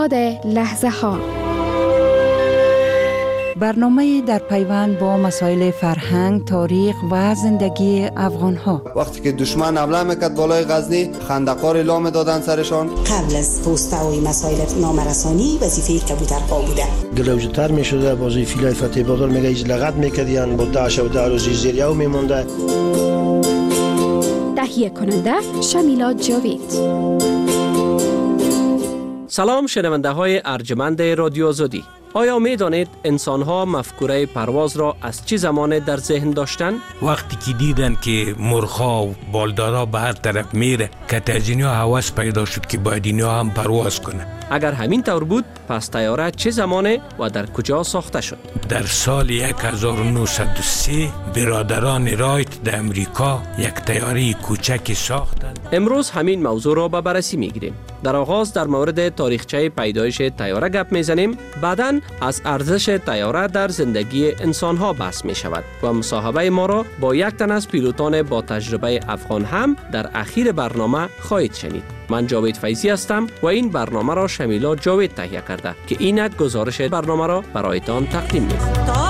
لحظه ها، برنامه در پیوند با مسائل فرهنگ، تاریخ و زندگی افغان ها. وقتی که دشمن حمله میکرد بالای غزنی، خندقار اعلام دادن سرشان. قبل از پست‌های مسائل نامرسانی وظیفه کبوترها بوده. گلوجتر میشده بازی فیلای فتح بادر میگه ایز لغت میکردیان با داعش و داروزی زیریو میمونده. تهیه کننده شمیلا جاوید. سلام شنونده های ارجمند رادیو آزادی. آیا می دانید انسان ها مفکوره پرواز را از چه زمان در ذهن داشتند؟ وقتی که دیدن که مرغ‌ها و بالدارا به هر طرف میره، کتاجینیا هوس پیدا شد که باید اینها هم پرواز کنه. اگر همین طور بود، پس طیاره چه زمانه و در کجا ساخته شد؟ در سال 1903 برادران رایت در امریکا یک طیاره کوچکی ساختند. امروز همین موضوع را به بررسی میگیریم. در آغاز در مورد تاریخچه پیدایش طیاره گپ میزنیم، بعداً از ارزش طیاره در زندگی انسان ها بحث می شود و مصاحبه ما را با یک تن از پیلوتان با تجربه افغان هم در اخیر برنامه خواهید شنید. من جاوید فیضی هستم و این برنامه را شمیلا جاوید تهیه کرده که اینک گزارش برنامه را برایتان تقدیم می کنم.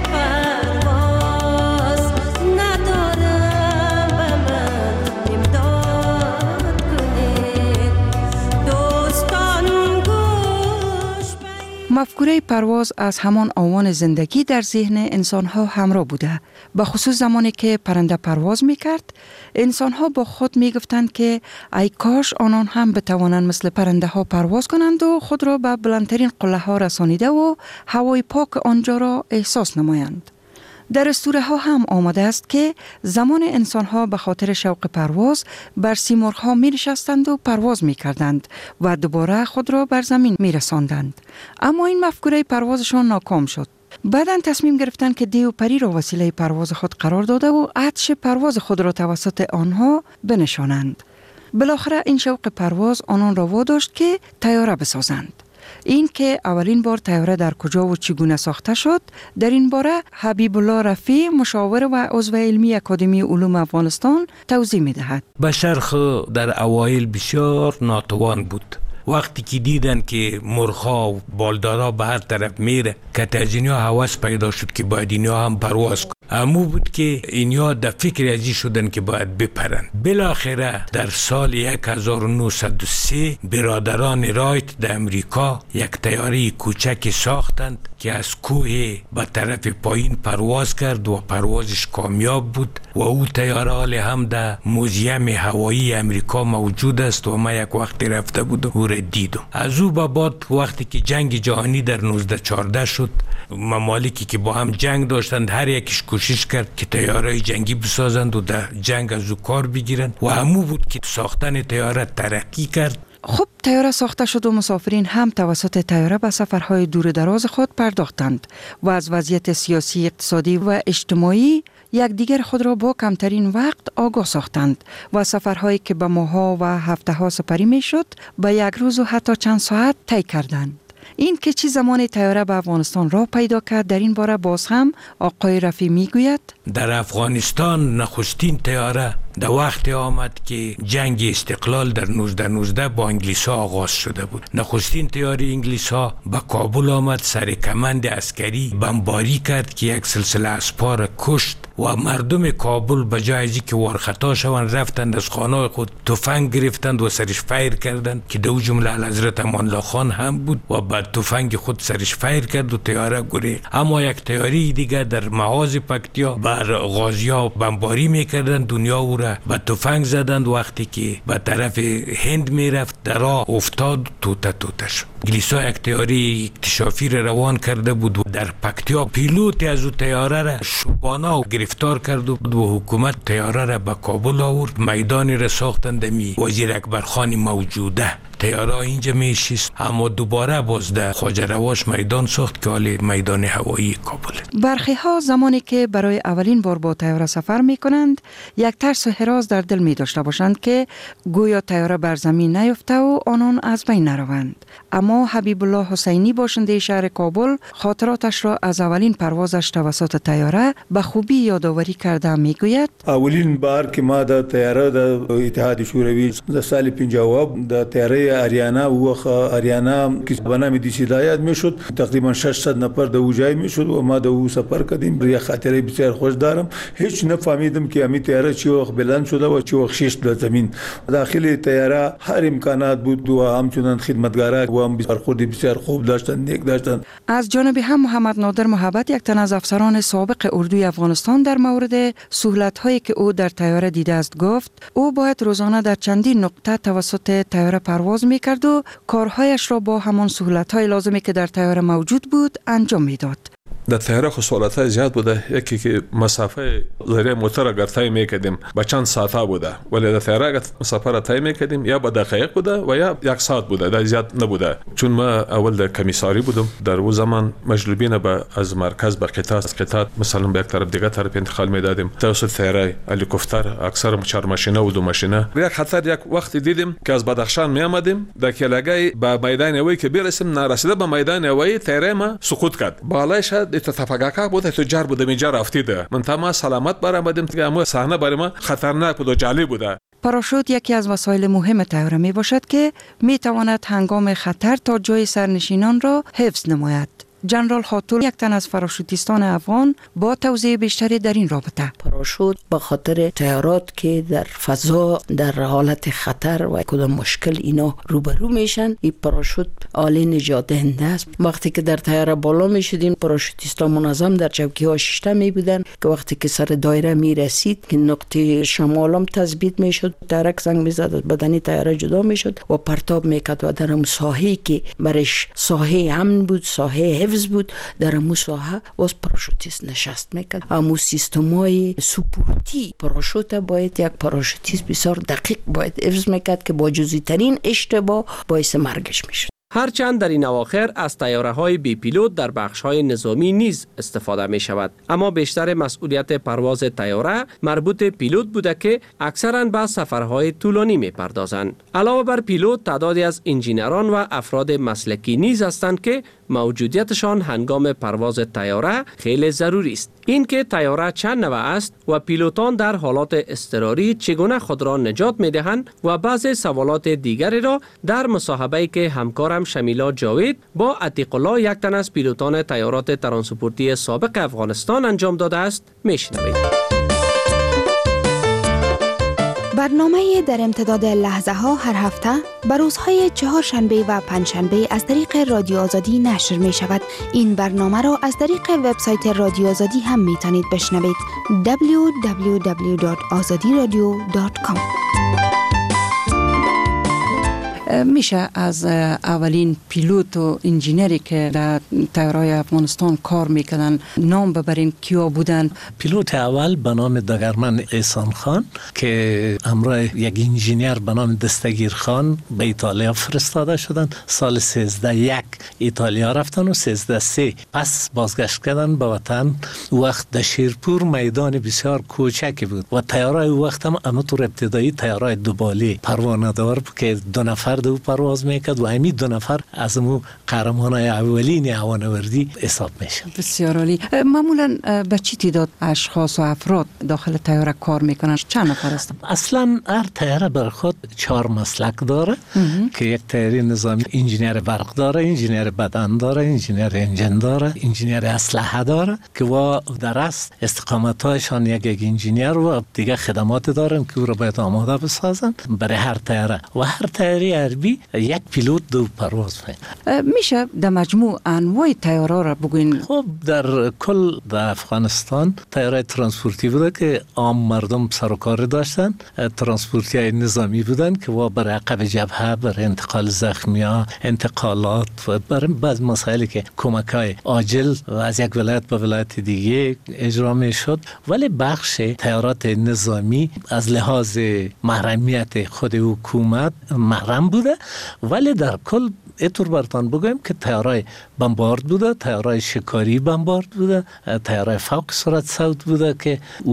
مفکوره پرواز از همان آوان زندگی در ذهن انسان‌ها همراه بوده. به خصوص زمانی که پرنده پرواز می‌کرد، انسان‌ها با خود می‌گفتند که ای کاش آنان هم بتوانند مثل پرنده‌ها پرواز کنند و خود را به بلندترین قله‌ها رسانیده و هوای پاک آنجا را احساس نمایند. در اسطوره ها هم آمده است که زمان انسان ها به خاطر شوق پرواز بر سیمرغ ها می نشستند و پرواز می کردند و دوباره خود را بر زمین می رساندند. اما این مفکوره پروازشان ناکام شد. بعداً تصمیم گرفتند که دیو پری را وسیله پرواز خود قرار داده و عطش پرواز خود را توسط آنها بنشانند. بالاخره این شوق پرواز آنان را واداشت که طیاره بسازند. این که اولین بار طیاره در کجا و چگونه ساخته شد، در این باره حبیب الله رفیع، مشاور و عضو علمی اکادمی علوم افغانستان توضیح می‌دهد. بشر در اوایل بسیار ناتوان بود. وقتی که دیدن که مرغ‌ها و بالدارا به هر طرف میره، کتاجینیا هوس پیدا شد که باید اینها هم پرواز کنن. امو بود که اینها در فکر ازی شدن که باید بپرن. بالاخره در سال 1903 برادران رایت در امریکا یک طیاره کوچکی ساختند که از کوه به طرف پایین پرواز کرد و پروازش کامیاب بود و او طیاره حال هم در موزیم هوایی امریکا موجود است و ما یک وقتی رفته بودم او را دیدم. از او به بعد وقتی که جنگ جهانی در 1914 شد، ممالکی که با هم جنگ داشتند هر یکیش کوشش کرد که طیاره جنگی بسازند و در جنگ از او کار بگیرند و همو بود که ساختن طیاره ترقی کرد. خب طیاره ساخته شد و مسافرین هم توسط طیاره به سفرهای دور دراز خود پرداختند و از وضعیت سیاسی، اقتصادی و اجتماعی یکدیگر خود را با کمترین وقت آگاه ساختند و سفرهایی که به ماه‌ها و هفته‌ها سپری میشد به یک روز و حتی چند ساعت طی کردند. این که چه زمان طیاره به افغانستان راه پیدا کرد، در این باره باز هم آقای رفیع میگوید. در افغانستان نخستین طیاره در وقت آمد که جنگ استقلال در 1919 با انگلیس ها آغاز شده بود. نخستین طیاره انگلیس ها به کابل آمد، سر کمند عسکری بمباری کرد که یک سلسله اسپا را کشت و مردم کابل به جای از اینکه وارخطا شوند رفتند از خانه خود تفنگ گرفتند و سرش فیر کردند که دو جمله حضرت امان الله خان هم بود و بعد تفنگ خود سرش فیر کرد و طیاره گریخت. اما یک طیاره دیگه در محاذ پکتیا بر غازی‌ها بمباری میکردند، دنیا او را با تفنگ زدند. وقتی که به طرف هند میرفت در راه افتاد، توته شد. انگلیس‌ها یک طیاره اکتشافی را روان کرده بود و در پکتیا پیلوت از او طیاره را شبانه گرفتار کرد و حکومت طیاره را به کابل آورد. میدانی را ساختند می وزیر اکبر خان موجوده. طیاره اینجا میشیست، اما دوباره باز در خواجه رواش میدان ساخت که حالی میدان هوایی کابل. برخی ها زمانی که برای اولین بار با طیاره سفر می کنند یک ترس و هراس در دل می داشته باشند که گویا طیاره بر زمین نیفته و آنان از بین نروند. اما حبیب الله حسینی باشنده شهر کابل خاطراتش را از اولین پروازش توسط طیاره به خوبی یادآوری کرده میگوید. اولین بار که ما د طیاره د اتحاد شوروی د سال 50 د طیاره آریانا و آریانا که به نام دیسی هدایت میشد، تقریبا 600 نفر در اونجای میشد و ما در اون سفر کردیم. یه خاطره بسیار خوش دارم. هیچ نفهمیدم که امی تیاره چی وقت بلند شده و چی وقت شش در زمین. داخل تیاره هر امکانات بود و همچنان خدمتگارا و هم برخورد بسیار خوب داشتن، نیک داشتن. از جانب هم محمد نادر محبت، یک تن از افسران سابق اردوی افغانستان، در مورد سهولت‌هایی که او در طیاره دیده است گفت او باید روزانه در چندین نقطه توسط طیاره پرواز می‌کرد و کارهایش را با همان سهولت‌های لازمی که در طیاره موجود بود انجام می‌داد. در طیاره خصوصیات زیاد بوده. یکی که مسافه ذریعه موتور اگر طی می‌کردیم با چند ساعت بوده، ولی در طیاره اگر مسافه را طی می‌کردیم یا با دقایق بوده و یا یک ساعت بوده، در زیاد نبوده. چون ما اول در کمیساری بودم، در اون زمان مجلوبین به از مرکز به قطعات مثلا به یک طرف دیگه طرف انتقال می‌دادیم. توسط طیاره هلیکوپتر اکثر 4 ماشینه و 2 ماشینه. یک خطر یک وقت دیدیم که از بدخشان می‌آمدیم، در کلاگای به میدان هوایی که برسیم، نرسیده به میدان هوایی طیاره ما سقوط کرد. بالایش اتفاقا بود تجار بوده میجا رفتیده. من تمام سلامت برآمدیم که اما صحنه برای ما خطرناک بود و جالب بوده. پاراشوت یکی از وسایل مهم طیاره می باشد که می تواند هنگام خطر تا جای سرنشینان را حفظ نماید. جنرال خاطور، یک تن از پاراشوتیستان افغان، با توضیح بیشتری در این رابطه. پاراشوت به خاطر طیارات که در فضا در حالت خطر و کدام مشکل اینا روبرو میشن، این پاراشوت عالی نجات دهنده است. وقتی که در طیاره بالا میشدیم، پاراشوتیستا منظم در چوکی ها شیشته می بودن که وقتی که سر دایره می رسید که نقطه شمالم تثبیت میشد، ترک زنگ میزد، بدنی طیاره جدا میشد و پرتاب میکرد و در اون ساحه‌ای که برش ساحه امن بود، ساحه بود، در امو ساحه باز پاراشوتیست نشست میکرد. امو سیستمای سپورتی پاراشوت باید یک پاراشوتیست بسیار دقیق باید حفظ میکرد که با جزئی ترین اشتباه باعث مرگش میشد. هرچند در این اواخر از طیاره‌های بی پیلوت در بخش‌های نظامی نیز استفاده می‌شود، اما بیشتر مسئولیت پرواز طیاره مربوط پیلوت بوده که اکثراً به سفرهای طولانی می‌پردازند. علاوه بر پیلوت، تعدادی از انجینران و افراد مسلکی نیز هستند که موجودیتشان هنگام پرواز طیاره خیلی ضروری است. این که طیاره چند نوع است و پیلوتان در حالات اضطراری چگونه خود را نجات می‌دهند و بعضی سوالات دیگری را در مصاحبه‌ای که همکارم شمیلا جاوید با عتیق الله، یک تن از پیلوتان طیارات ترانسپورتی سابق افغانستان انجام داده است میشنوید. برنامه در امتداد لحظه ها هر هفته بر روزهای چهارشنبه و پنجشنبه از طریق رادیو آزادی نشر می شود. این برنامه را از طریق وبسایت رادیو آزادی هم می توانید بشنوید. www.azadiradio.com. میشه از اولین پیلوت و انجینری که در طیاره‌های افغانستان کار میکردن نام ببرین کیا بودن؟ پیلوت اول به نام دگرمن احسان خان که همراه یک انجینیر به نام دستگیر خان به ایتالیا فرستاده شدن. سال 1301 ایتالیا رفتن و 1303 پس بازگشت کردن به وطن. وقت در شیرپور میدان بسیار کوچکی بود و طیاره وقت هم همونطور ابتدایی طیاره دوباله پروانه دار که 2 نفر دو پرواز میکرد و همین 2 نفر از مو قهرمانای اولین هوانوردی حساب میشن. بسیار عالی. معمولا به چی تعداد اشخاص و افراد داخل طیاره کار میکنن؟ چند نفر هستن؟ اصلا هر طیاره بر خود 4 مسلک داره که یک طیاره نظامی انجینیر برق داره، انجینیر بدن داره، انجینیر انجن داره، انجینیر اسلحه داره که و در اصل استقامت‌هایشان یک انجینیر و دیگه خدمات دارن که او را باید آماده بسازن برای هر طیاره و هر طیاره عربی یک پیلوت 2 پرواز میکنه. میشه در مجموع انواع طیاره را بگوین؟ خب در کل در افغانستان طیاره ترانسپورتی بوده که عام مردم سر و کار داشتن، ترانسپورتی های نظامی بودن که و برای عقب جبهه، برای انتقال زخمی‌ها، انتقالات و برای بعض مسائلی که کمک‌های عاجل از یک ولایت به ولایت دیگه اجرا میشد. ولی بخش طیارات نظامی از لحاظ محرمیت خود حکومت محرم بوده، ولی در کل اینطور براتون بگویم که طیاره بمبارد بوده، طیاره شکاری بمبارد بوده، طیاره فوق سرعت صوت بوده که او وقت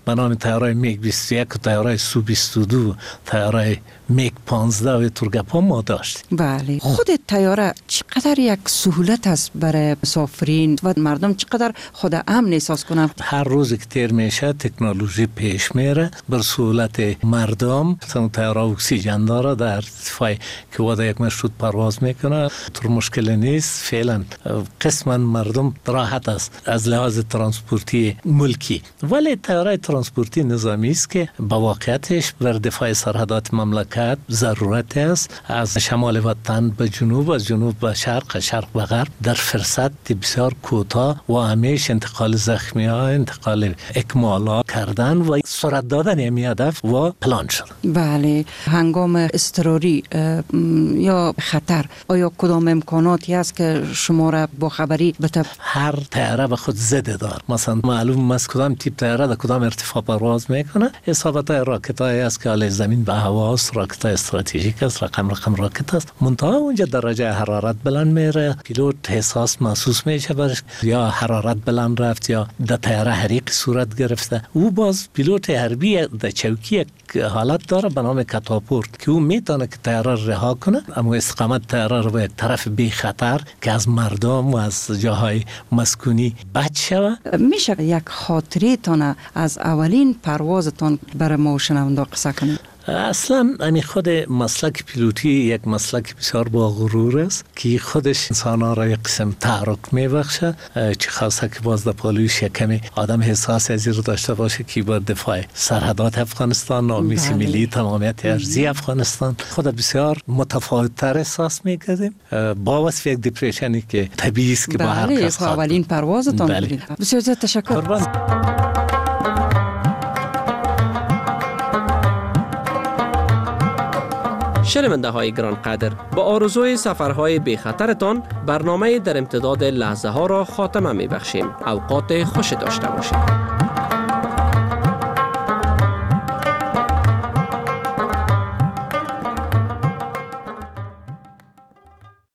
به نام طیاره میگ 21 و طیاره سو 22 طیاره میگ 15 و تورگپا ما داشتیم. بله. خود طیاره چقدر یک سهولت است برای مسافرین و مردم چقدر خود امن احساس کنن؟ هر روز که تیر میشه تکنولوژی پیش میره بر سهولت مردم. طیاره اکسیژن داره در ارتفاع که واسه یک مشروط پرواز میکنه، طور مشکل نیست. فعلا قسما مردم راحت است از لحاظ ترانسپورتی ملکی، ولی طیاره ترانسپورتی نظامی است که با واقعیتش بر دفاع سرحدات مملکت ضرورت است. از شمال وطن به جنوب، از جنوب به شرق، شرق به غرب در فرصت بسیار کوتاه و همیش انتقال زخمی ها، انتقال اکمالا کردن و سرعت دادن همی هدف و پلان شد. بله. هنگام اضطراری یا خطر آیا کدام امکاناتی است که شما را با خبری بده؟ هر طیاره به خود زده دار. مثلا معلوم است کدام تیپ طیاره در کدام ارتفاع پرواز میکنه. اصابت راکتای است که علی زمین به هوا است، راکت استراتژیک است، رقم راکت است. منتها اونجا درجه حرارت بلند میره، پیلوت حساس محسوس میشه برش یا حرارت بلند رفت یا در طیاره حریق صورت گرفته. او باز پیلوت حربی در چوکی حالت داره به نام کاتاپورت که او میتونه که طیاره رها کنه، اما استقامت طیاره رو به طرف بی خطر که از مردم و از جاهای مسکونی بچ شوه. میشه یک خاطره تان از اولین پروازتان برای ما شنونده قصه کنید؟ اصلا همین خود مسلک پیلوتی یک مسلک بسیار با غرور است که خودش انسان‌ها را یک قسم تحرک میبخشه، چه خاصه که باز در پالویش یک کمی آدم حساس از این رو داشته باشه که با دفاع سرحدات افغانستان، نامیس ملی، تمامیت ارضی افغانستان خود بسیار متفاوت‌تر احساس میکردیم با وصف یک دیپریشنی که طبیعی است که با هر کس اولین پروازتان بود. بسیار زیاد تشکر. شنونده های گران قدر، با آرزوی سفرهای بی خطرتان برنامه در امتداد لحظه ها را خاتمه می بخشیم. اوقات خوش داشته باشید.